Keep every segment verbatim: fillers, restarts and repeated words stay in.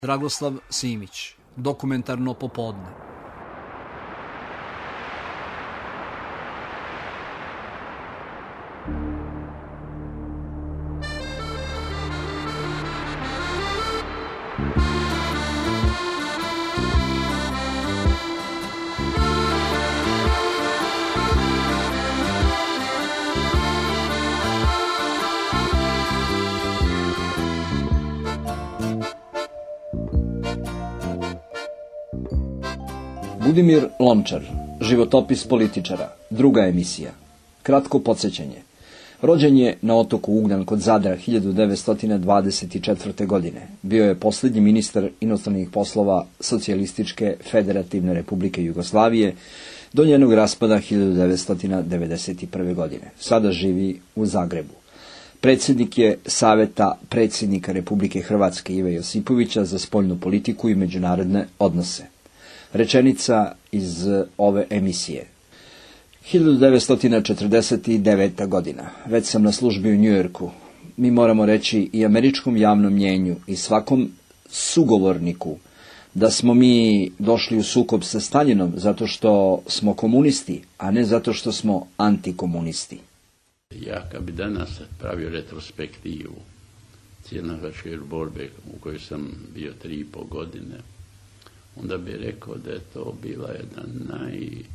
Dragoslav Simić, Dokumentarno popodne. Budimir Lončar, životopis političara, druga emisija. Kratko podsjećanje. Rođen je na otoku Ugljan kod Zadra hiljadu devetsto dvadeset četvrte. godine. Bio je posljednji ministar inostranih poslova Socijalističke federativne republike Jugoslavije do njenog raspada hiljadu devetsto devedeset prve. godine. Sada živi u Zagrebu. Predsjednik je Saveta predsjednika Republike Hrvatske Ive Josipovića za spoljnu politiku i međunarodne odnose. Rečenica iz ove emisije. hiljadu devetsto četrdeset deveta. godina. Već sam na službi u Njujorku. Mi moramo reći i američkom javnom mjenju i svakom sugovorniku da smo mi došli u sukob sa Staljinom zato što smo komunisti, a ne zato što smo antikomunisti. Ja kad bi danas pravio retrospektivu cijelnohrvatske borbe u kojoj sam bio tri i pol godine, onda bi rekao da je to bila jedan naj,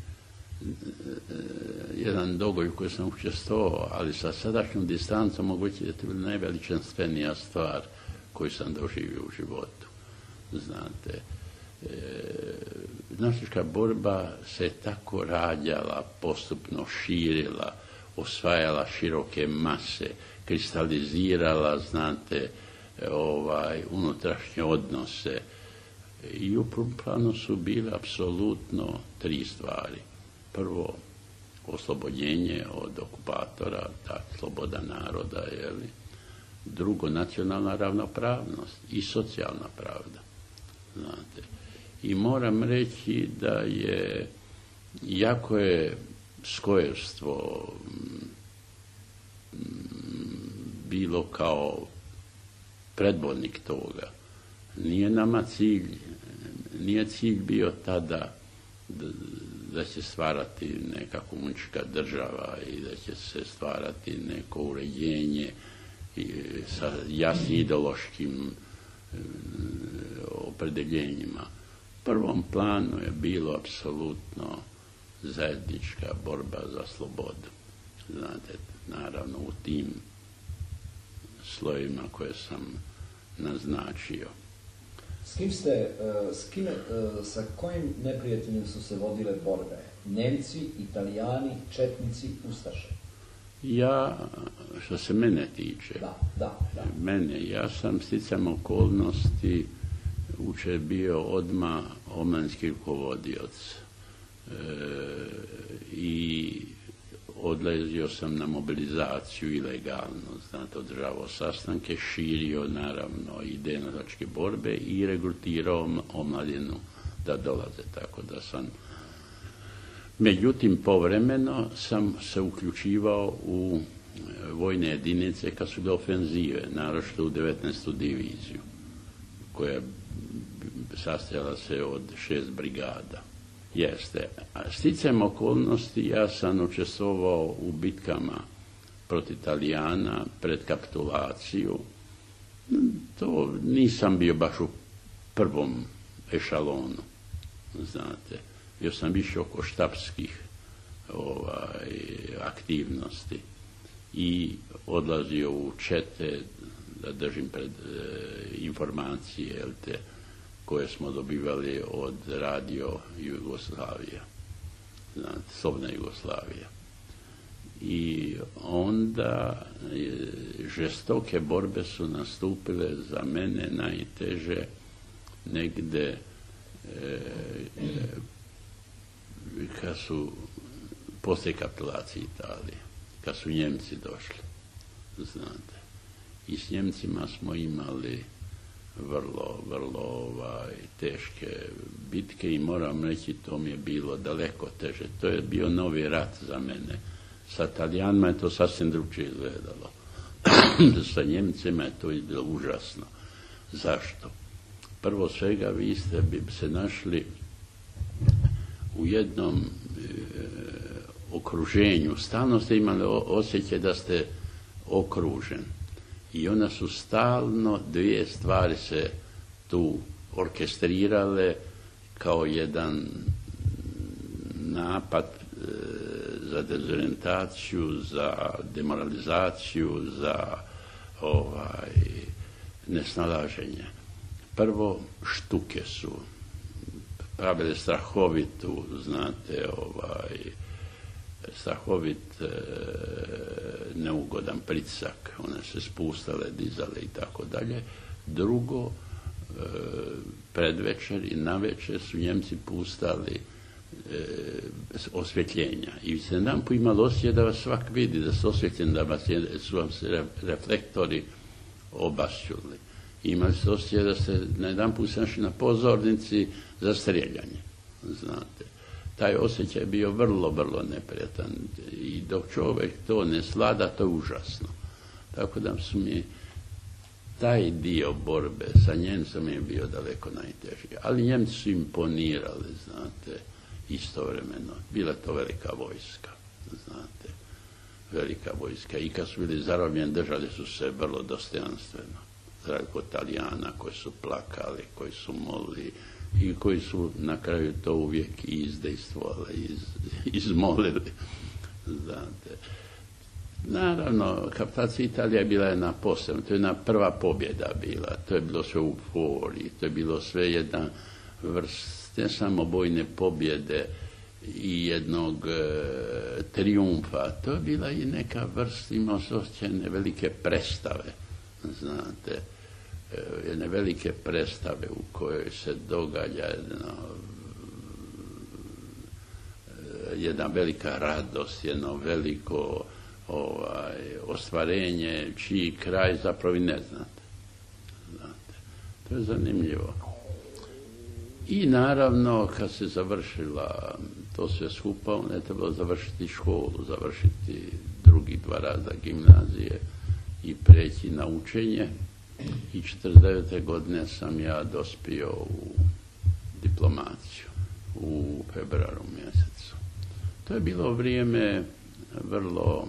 jedan događaj u kojem sam učestvovao, ali sa sadašnjom distancom moguće da je to bila najveličanstvenija stvar koju sam doživio u životu. Znate, e, nacistička borba se tako rađala, postupno širila, osvajala široke mase, kristalizirala, znate, ovaj, unutrašnje odnose. I u prvom planu su bile apsolutno tri stvari. Prvo, oslobođenje od okupatora, ta sloboda naroda, jeli. Drugo, nacionalna ravnopravnost i socijalna pravda. Znate. I moram reći da je, jako je skojerstvo bilo kao predvodnik toga. Nije nama cilj, nije cilj bio tada da, da će stvarati neka komunistička država i da će se stvarati neko uređenje i, sa jasnim ideološkim e, opredeljenjima. U prvom planu je bilo apsolutno zajednička borba za slobodu. Znate, naravno u tim slojima koje sam naznačio. S kim ste, s kime, sa kojim neprijateljem su se vodile borbe? Nemci, Italijani, četnici, ustaše? Ja, što se mene tiče, da, da, da. mene, ja sam sticajem okolnosti uče bio odmah omladinski rukovodioc e, i odlazio sam na mobilizaciju ilegalno, znate, održavao sastanke, širio naravno ideje nacističke borbe i regrutirao omladinu da dolaze, tako da sam. Međutim, povremeno sam se uključivao u vojne jedinice kad su do ofenzive, naročito u devetnaestu diviziju, koja sastojala se od šest brigada. Jeste. A sticajem okolnosti ja sam učestvovao u bitkama protiv Italijana pred kapitulaciju. To nisam bio baš u prvom ešalonu, znate. Bio sam više oko štabskih ovaj, aktivnosti i odlazio u čete da držim pred e, informacije, jel te, koje smo dobivali od radio Jugoslavija, znate, Slobodna Jugoslavija. I onda je, žestoke borbe su nastupile za mene najteže negde e, kad su poslije kapitulacije Italije, kad su Njemci došli, znate. I s Njemcima smo imali vrlo, vrlo ovaj, teške bitke i moram reći, to mi je bilo daleko teže. To je bio novi rat za mene. Sa Talijanima je to sasvim drugčije izgledalo. Sa Njemcima je to bilo užasno. Zašto? Prvo svega vi ste bi se našli u jednom e, okruženju. Stalno ste imali osjećaj da ste okružen. I onda su stalno dvije stvari se tu orkestrirale kao jedan napad e, za dezorientaciju, za demoralizaciju, za ovaj, nesnalaženje. Prvo, štuke su pravile strahovitu, znate, ovaj, strahovit e, neugodan pritisak. One se spustale, dizale i tako dalje. Drugo, e, predvečer i navečer su Njemci pustali e, osvjetljenja. I se jedan put imali osjećaj da vas svak vidi, da su osvjetljeni, da vas je, su vam se reflektori obasjuli. Imali se osjećaj da ste na jedan put se našli na pozornici za strijeljanje, znate. Taj osjećaj je bio vrlo, vrlo neprijatan i dok čovjek to ne slada, to je užasno. Tako da su mi taj dio borbe sa Njemcima je bio daleko najteži. Ali Njemci su imponirali, znate, istovremeno. Bila to velika vojska, znate, velika vojska. I kad su bili zarobljeni, držali su se vrlo dostojanstveno. Za razliku od Talijana koji su plakali, koji su molili i koji su na kraju to uvijek izdejstvovali, iz, izmolili, znate. Naravno, kapitacija Italija je bila jedna posebna, to je jedna prva pobjeda bila, to je bilo sve u euforiji, to je bilo sve jedna vrst, ne samo bojne pobjede i jednog e, trijumfa, to je bila i neka vrst, imao se osjećajne velike predstave, znate, jedne velike predstave u kojoj se događa jedno, jedna velika radost, jedno veliko ovaj, ostvarenje, čiji kraj zapravo i ne znate. Znate. To je zanimljivo. I naravno, kad se završila to sve skupa, onda je trebalo završiti školu, završiti drugi dva razreda gimnazije i preći na učenje. I četrdeset devete godine sam ja dospio u diplomaciju u februaru mjesecu. To je bilo vrijeme vrlo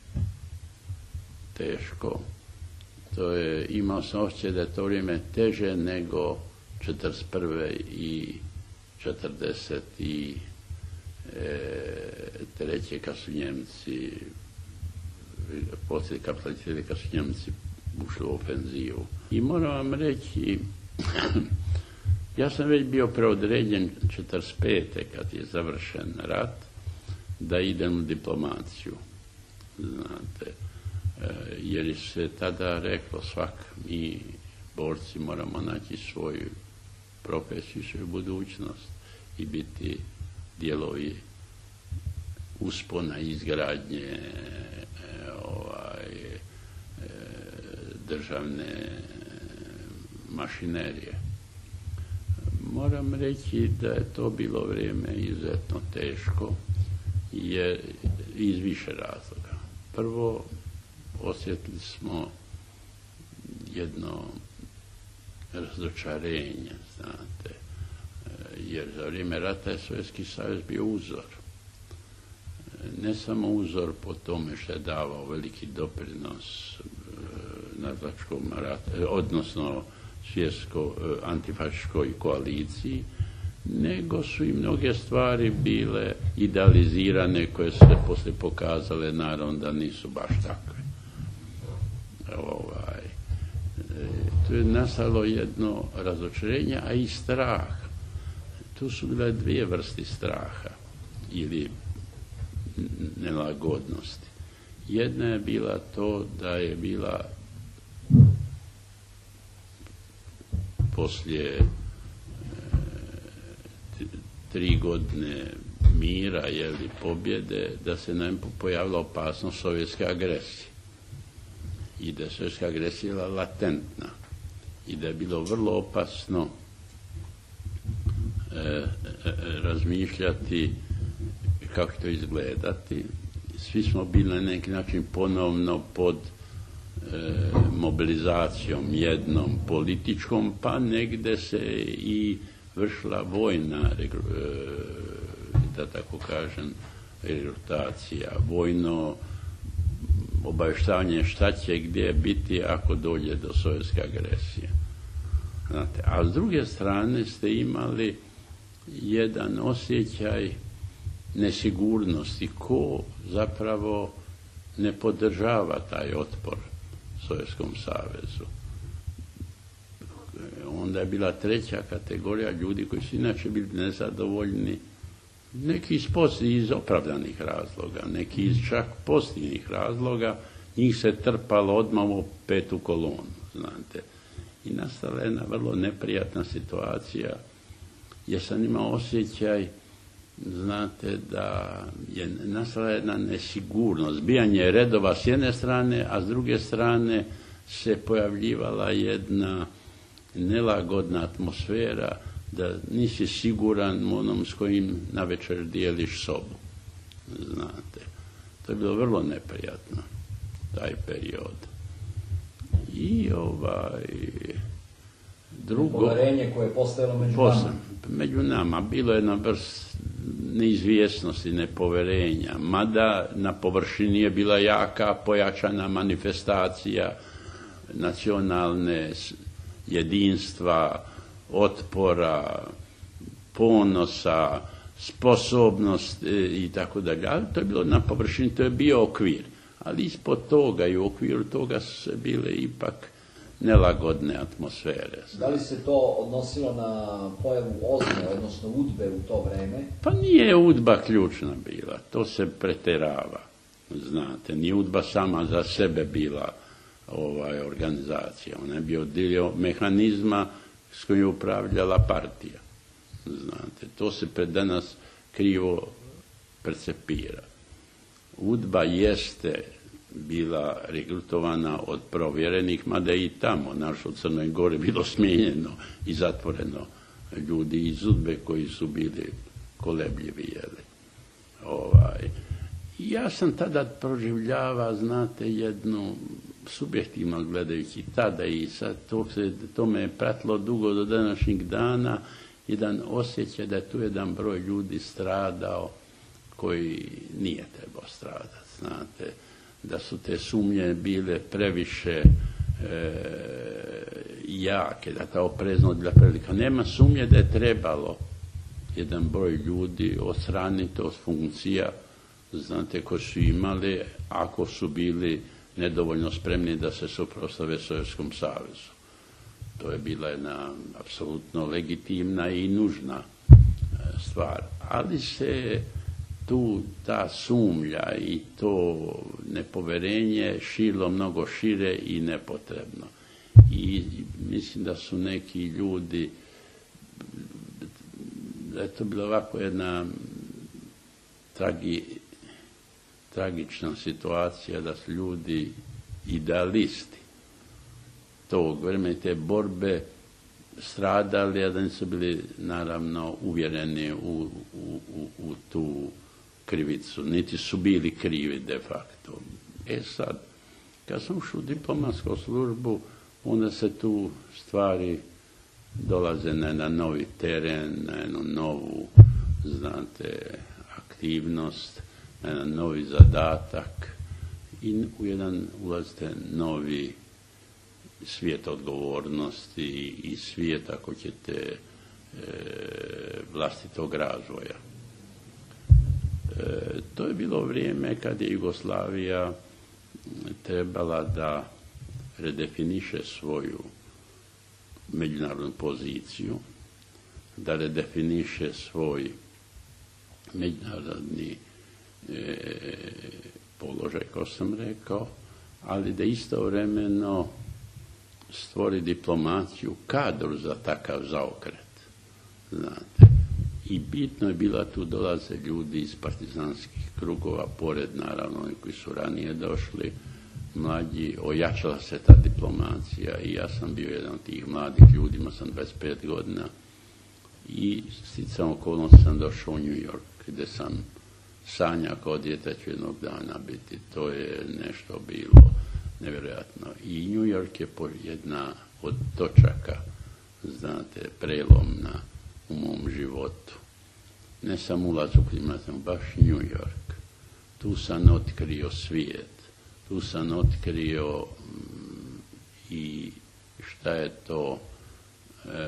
teško. To je, imao sam osjećaj da je to vrijeme teže nego četrdeset prve i četrdeset treće kad su Njemci poslije kapitalizirali, kad su Njemci ušli u ofenzivu. I moram vam reći, ja sam već bio preodređen četrdeset pete kad je završen rat, da idem u diplomaciju, znate, jer se tada reklo svak, mi borci moramo naći svoju profesiju, svoju budućnost i biti dijelovi uspona, izgradnje ovaj, državne mašinerije. Moram reći da je to bilo vrijeme izuzetno teško jer iz više razloga. Prvo, osjetili smo jedno razočarenje, znate, jer za vrijeme rata je Sovjetski savez bio uzor. Ne samo uzor po tome što je davao veliki doprinos nazvačkom ratu, odnosno svjetsko antifašističkoj koaliciji, nego su i mnoge stvari bile idealizirane koje su se poslije pokazale, naravno da nisu baš takve. Ovaj, tu je nastalo jedno razočarenje, a i strah. Tu su bile dvije vrsti straha ili nelagodnosti. Jedna je bila to da je bila poslije e, tri godine mira ili pobjede, da se nam pojavila opasnost sovjetske agresije. I da je sovjetska agresija bila latentna. I da je bilo vrlo opasno e, e, razmišljati kako to izgledati. Svi smo bili na neki način ponovno pod mobilizacijom jednom političkom, pa negdje se i vršila vojna, da tako kažem, regrutacija, vojno obavještavanje šta će gdje biti ako dođe do sovjetske agresije. Znate, a s druge strane ste imali jedan osjećaj nesigurnosti, ko zapravo ne podržava taj otpor Sovjetskom savezu. Onda je bila treća kategorija ljudi koji su inače bili nezadovoljni, neki iz, iz opravdanih razloga, neki iz čak pozitivnih razloga, njih se trpalo odmah u petu kolonu, znate. I nastala je jedna vrlo neprijatna situacija, jer sam imao osjećaj, znate, da je nastala jedna nesigurnost, zbijanje redova s jedne strane, a s druge strane se pojavljivala jedna nelagodna atmosfera da nisi siguran onom s kojim navečer dijeliš sobu. Znate, to je bilo vrlo neprijatno, taj period. I ovaj drugo... Poverenje koje je postojalo među nama. Među nama. Bilo je jedna vrst neizvjesnosti, nepoverenja, mada na površini je bila jaka, pojačana manifestacija nacionalne jedinstva, otpora, ponosa, sposobnost i tako dalje. Ali to je bilo na površini, to je bio okvir. Ali ispod toga i u okviru toga su se bile ipak nelagodne atmosfere. Da li se to odnosilo na pojavu ozne, odnosno udbe u to vreme? Pa nije udba ključna bila, to se preterava. Znate, nije udba sama za sebe bila ovaj, organizacija. Ona je bio dio mehanizma s kojim je upravljala partija. Znate, to se pred danas krivo percepira. Udba jeste bila regrutovana od provjerenih, mada i tamo, naš u Crnoj Gori, bilo smijenjeno i zatvoreno ljudi iz udbe koji su bili kolebljivi, jeli. Ovaj. Ja sam tada proživljava, znate, jednu, subjektivno gledajući tada i sad, to, se, to me je pratilo dugo do današnjeg dana, jedan osjećaj da je tu jedan broj ljudi stradao koji nije trebao stradati, znate, da su te sumnje bile previše e, jake, da ta opreznost bila prevelika. Nema sumnje da je trebalo jedan broj ljudi odstraniti od funkcija, znate, koji su imali, ako su bili nedovoljno spremni da se suprotstave Sovjetskom savezu. To je bila jedna apsolutno legitimna i nužna stvar. Ali se tu ta sumnja i to nepoverenje širilo mnogo šire i nepotrebno. I mislim da su neki ljudi, da je to bila ovako jedna tragi, tragična situacija, da su ljudi idealisti tog vremena, te borbe, stradali, a da nisu bili naravno uvjereni u, u, u, u tu krivicu, niti su bili krivi de facto. E sad, kad sam ušao u diplomatsku službu, onda se tu stvari dolaze na jedan novi teren, na jednu novu, znate, aktivnost, na jedan novi zadatak i u jedan ulazite novi svijet odgovornosti i svijet, ako ćete, e, vlastitog razvoja. E, to je bilo vrijeme kad je Jugoslavija trebala da redefiniše svoju međunarodnu poziciju, da redefiniše svoj međunarodni e, položaj, kao sam rekao, ali da istovremeno stvori diplomaciju, kadru za takav zaokret. Znate. I bitno je bila, tu dolaze ljudi iz partizanskih krugova, pored naravno oni koji su ranije došli, mlađi, ojačala se ta diplomacija i ja sam bio jedan od tih mladih ljudi, imao sam dvadeset pet godina i sticam okolnosti sam došao u New York, gdje sam sanjao kao dijete ću jednog dana biti. To je nešto bilo nevjerojatno. I New York je jedna od točaka, znate, prelomna u mom životu. Ne samo ulaz u klimatizam, baš New York. Tu sam otkrio svijet. Tu sam otkrio mm, i šta je to e,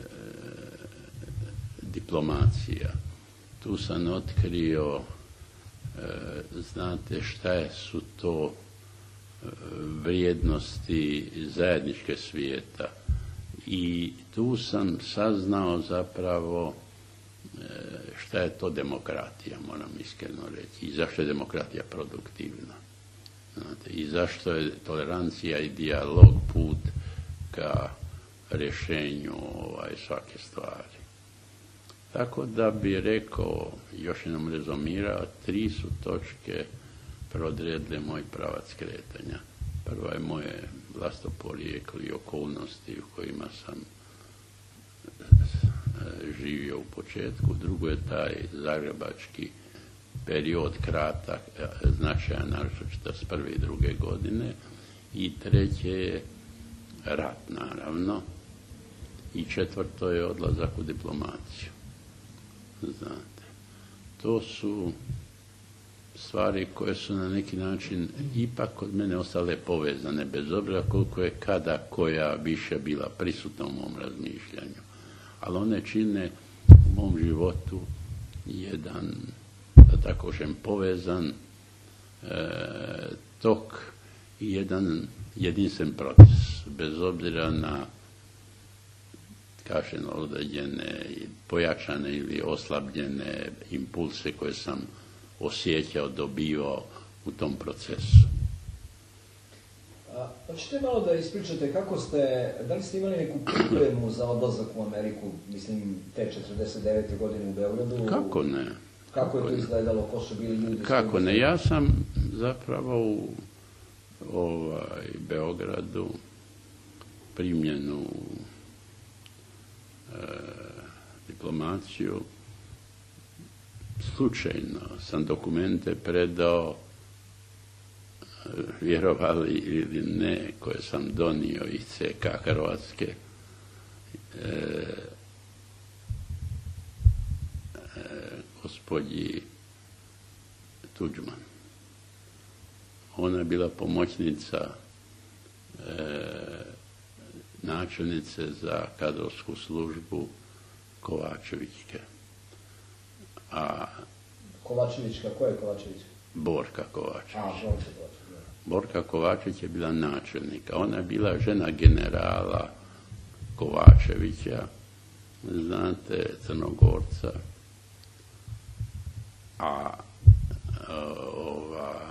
diplomacija. Tu sam otkrio, e, znate, šta je, su to e, vrijednosti zajedničke svijeta. I tu sam saznao zapravo e, šta je to demokratija, moram iskreno reći. I zašto je demokratija produktivna. Znate, i zašto je tolerancija i dijalog put ka rješenju ovaj, svake stvari. Tako da bi rekao, još jednom rezumirao, tri su točke prodredile moj pravac kretanja. Prva je moje vlastito porijeklo i okolnosti u kojima sam živio u početku. Drugo je taj zagrebački period kratak, značajan naročito četrdeset prve i druge godine. I treće je rat, naravno. I četvrto je odlazak u diplomaciju. Znate, to su stvari koje su na neki način ipak kod mene ostale povezane, bez obzira koliko je kada koja više bila prisutna u mom razmišljanju. Ali one čine u mom životu jedan, da tako kažem, povezan e, tok i jedan jedinstven proces, bez obzira na, kažem, određene pojačane ili oslabljene impulse koje sam osjećao, dobivao u tom procesu. A, hoćete malo da ispričate kako ste, da li ste imali neku pripremu za odlazak u Ameriku, mislim, te četrdeset devete godine u Beogradu? Kako ne? Kako je to izgledalo, ko su bili ljudi? Kako ne? Ja sam zapravo u ovaj, Beogradu primljen u e, diplomaciju. Slučajno sam dokumente predao, vjerovali ili ne, koje sam donio iz C K Hrvatske, e, e, gospođi Tuđman. Ona je bila pomoćnica e, načelnice za kadrovsku službu Kovačevićke. A Kovačevićka, ko je Kovačevićka? Borka Kovačević. A, Borka Kovačević. Borka Kovačević je bila načelnika. Ona je bila žena generala Kovačevića, znate, Crnogorca. A ova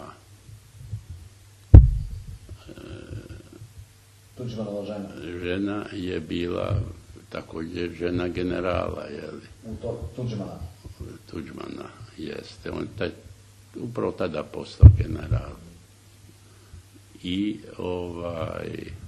Tuđmanova žena. Žena je bila također žena generala, jeli? U to, Tuđmana. Tuđmana, jeste. On taj, upravo tada postao general. I ovaj,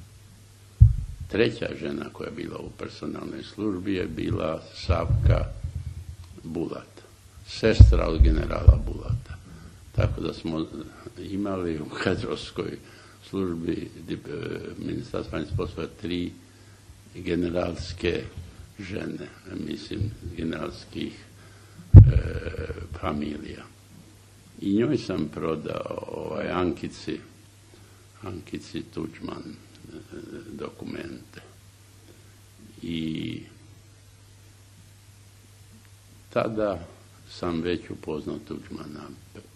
treća žena koja je bila u personalnoj službi je bila Savka Bulat, sestra od generala Bulata. Tako da smo imali u kadrovskoj službi Ministarstva vanjskih poslova tri generalske žene, mislim, generalskih e, familija. I njoj sam prodao ovaj, Ankici, Ankici Tuđman e, dokumente. I tada sam već upoznao Tuđmana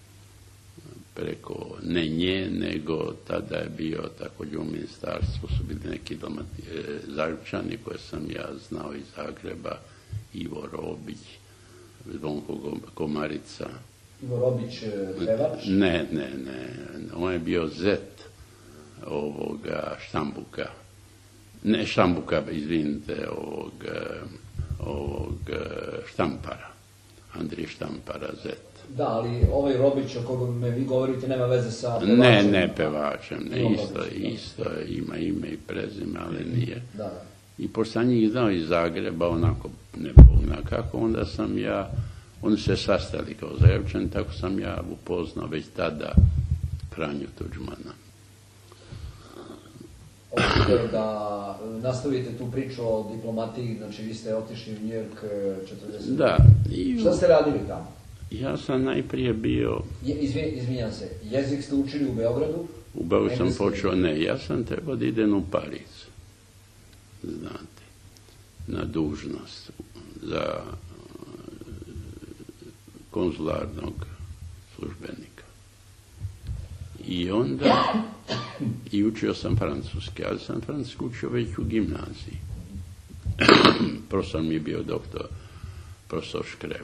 preko ne nje, nego tada je bio također u ministarstvu, su bili neki Zagrebčani koje sam ja znao iz Zagreba, Ivo Robić, Zvonko Komarica. Ivo Robić pevač? Ne, ne, ne. On je bio zet ovoga Štambuka. Ne Štambuka, izvinite, ovog, ovog Štampara. Andrij Štampara, zet. Da, ali ovaj Robić o kojom me vi govorite nema veze sa pevačem. Ne, ne pevačem, ne, isto, isto ima ime i prezime, ali nije. Da, da. I pošto sam njih znao iz Zagreba, onako ne pogledam kako, onda sam ja, oni se sastali kao Zagrebčani, tako sam ja upoznao već tada Franju Tuđmana. odlučite da nastavite tu priču o diplomatiji, znači vi ste otišli u New York četrdeset. Da. I Šta ste radili tamo? Ja sam najprije bio... Je, izvin, izvinjam se, jezik ste učili u Beogradu? U Beogradu sam počeo, ne, ja sam trebao da idem u Pariz, znate, na dužnost za konzularnog službenika. I onda, i učio sam francuski, ali sam francuski učio već u gimnaziji. Profesor mi je bio doktor, profesor Škreb.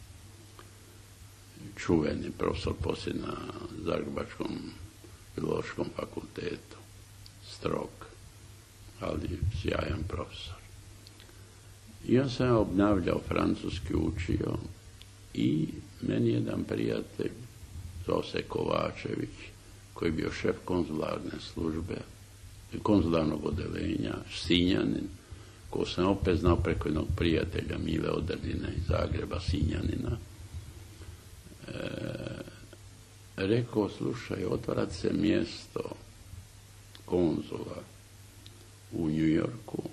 Čuveni profesor poslije na Zagrebačkom filološkom fakultetu. Strog, ali sjajan profesor. I ja sam obnavljao francuski, učio i meni jedan prijatelj, zvao se Kovačević, koji je bio šef konzularne službe, konzularnog odeljenja, Sinjanin, ko sam opet znao preko jednog prijatelja Mile Odrdina iz Zagreba, Sinjanina. E, rekao, slušaj, otvarat se mjesto konzula u New Yorku.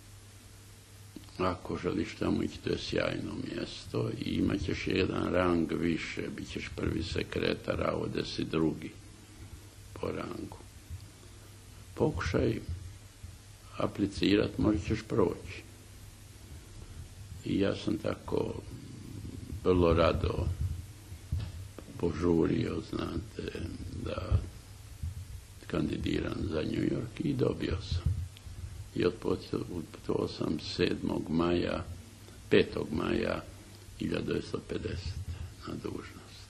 Ako želiš tamo ići, to je sjajno mjesto i imat ćeš jedan rang više, bit ćeš prvi sekretar, a ovdje si drugi po rangu. Pokušaj aplicirat, možda ćeš proći. I ja sam tako vrlo rado požurio, znate, da kandidiram za New York i dobio sam. I otputovao sam sedmog maja, petog maja hiljadu devetsto pedesete. na dužnost.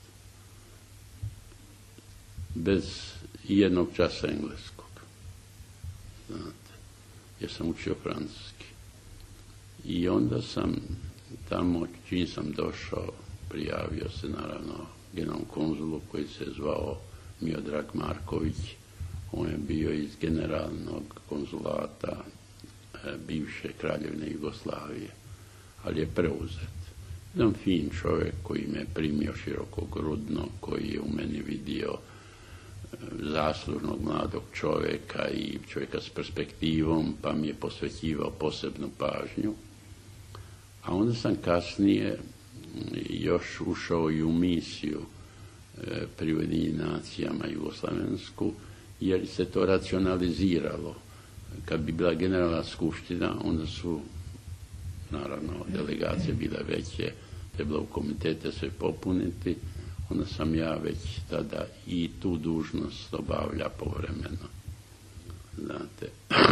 Bez jednog časa engleskog. Znate, jer sam učio francuski. I onda sam tamo, čim sam došao, prijavio se naravno generalnom konzulu koji se zvao Miodrag Marković. On je bio iz generalnog konzulata e, bivše Kraljevine Jugoslavije, ali je preuzet. Jedan fin čovjek koji me primio širokogrudno, koji je u meni vidio e, zaslužnog mladog čovjeka i čovjeka s perspektivom, pa mi je posvećivao posebnu pažnju. A onda sam kasnije još ušao i u misiju e, pri Ujedinjenim nacijama jugoslavensku, jer se to racionaliziralo. Kad bi bila generalna skupština, onda su, naravno, delegacije bile veće, trebalo u komitete sve popuniti, onda sam ja već tada i tu dužnost obavlja povremeno. Znate,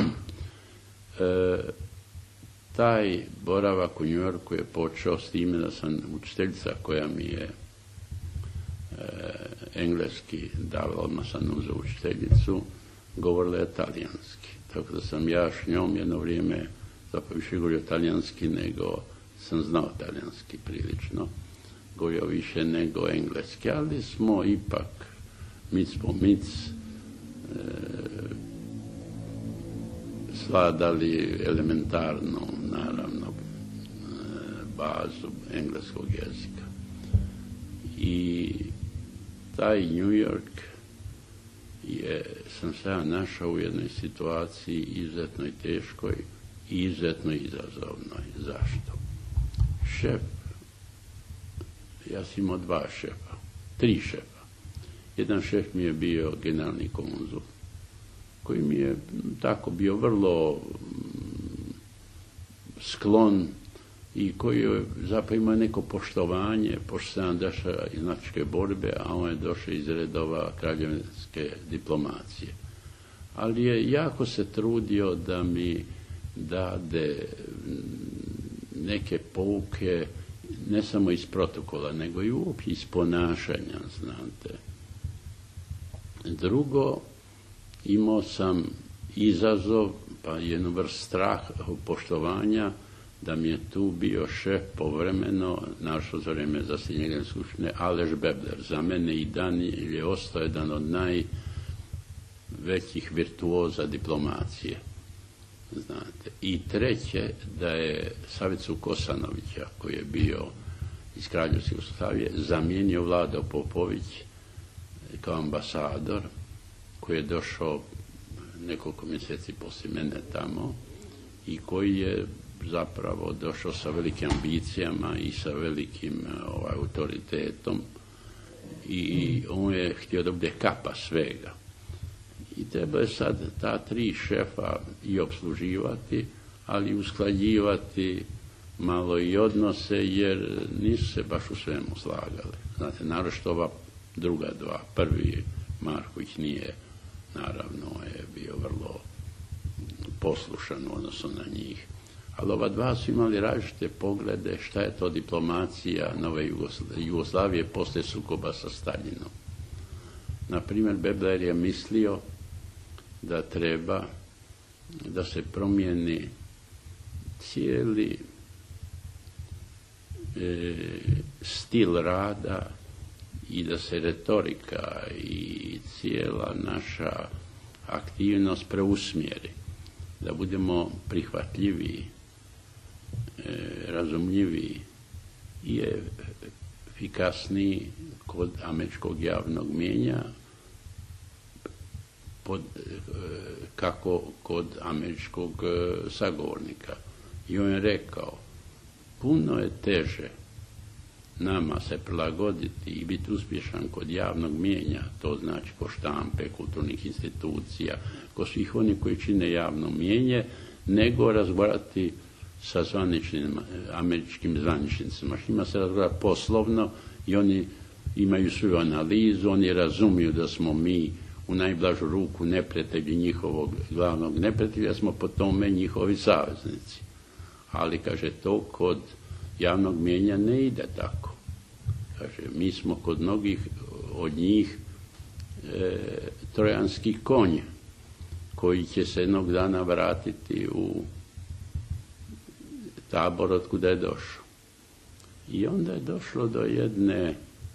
e, taj boravak u New Yorku je počeo s time da sam učiteljica koja mi je e, engleski davala, odmah sam uzeo učiteljicu, govorila je talijanski. Tako da sam ja s njom jedno vrijeme zapravo više govorio talijanski nego sam znao talijanski prilično. Govorio više nego engleski, ali smo ipak mic po mic e, svladali elementarnu, naravno, e, bazu engleskog jezika. I taj New York je, sam se ja našao u jednoj situaciji izuzetno i teškoj i izuzetno izazovnoj. Zašto? Šef, ja sam imao dva šefa, tri šefa. Jedan šef mi je bio generalni konzul, koji mi je tako bio vrlo sklon i koji je zapravo imao neko poštovanje, pošto sam došao iz nacističke borbe, a on je došao iz redova kraljevske diplomacije. Ali je jako se trudio da mi dade neke pouke, ne samo iz protokola, nego i uopće iz ponašanja, znate. Drugo, imao sam izazov, pa jednu vrst straha, poštovanja, da mi je tu bio šef povremeno, našo za vrijeme zasljednje skupštine, Aleš Bebler. Za mene i dan je ostao jedan od najvećih virtuoza diplomacije. Znate. I treće, da je Savicu Kosanovića, koji je bio iz Kraljevske Jugoslavije, zamijenio Vlado Popović kao ambasador, koji je došao nekoliko mjeseci poslije mene tamo i koji je zapravo došao sa velikim ambicijama i sa velikim ovaj, autoritetom i on je htio da bude kapa svega. I treba je sad ta tri šefa i obsluživati, ali usklađivati malo i odnose, jer nisu se baš u svemu slagali. Znate, naročito ova druga dva. Prvi, Marković, nije, naravno, je bio vrlo poslušan u odnosu na njih. Ali ova dva su imali različite poglede šta je to diplomacija nove Jugoslavije poslije sukoba sa Staljinom. Naprimjer, Bebler je mislio da treba da se promijeni cijeli e, stil rada i da se retorika i cijela naša aktivnost preusmjeri, da budemo prihvatljiviji, e, razumljiviji i efikasniji kod američkog javnog mijenja, pod, kako kod američkog sagovornika. I on je rekao, puno je teže nama se prilagoditi i biti uspješan kod javnog mijenja, to znači kod štampe, kulturnih institucija, kod svih onih koji čine javno mijenje, nego razgovarati sa zvaničnim, američkim zvaničnicima. Njima se razgovara poslovno i oni imaju svoju analizu, oni razumiju da smo mi u najblažu ruku neprijatelji njihovog glavnog neprijatelja, smo po tome njihovi saveznici. Ali, kaže, to kod javnog mijenja ne ide tako. Kaže, mi smo kod mnogih od njih e, trojanski konj koji će se jednog dana vratiti u tabor od kuda je došao. I onda je došlo do jedne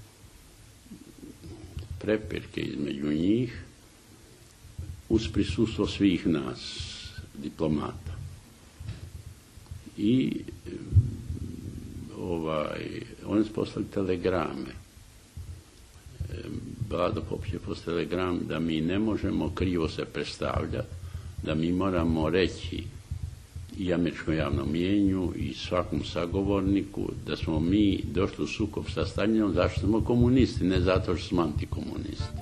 prepirke između njih uz prisustvo svih nas, diplomata. I ovaj, oni su poslali telegrame. Vlado Popić je poslali telegram da mi ne možemo krivo se predstavljati, da mi moramo reći i američkom javnom mijenju i svakom sagovorniku da smo mi došli u sukob sa Staljinom zašto smo komunisti, ne zato što smo antikomunisti.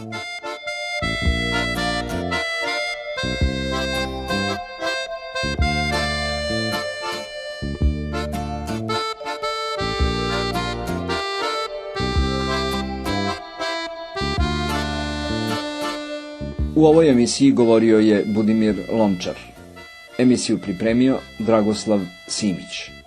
U ovoj emisiji govorio je Budimir Lončar. Emisiju pripremio Dragoslav Simić.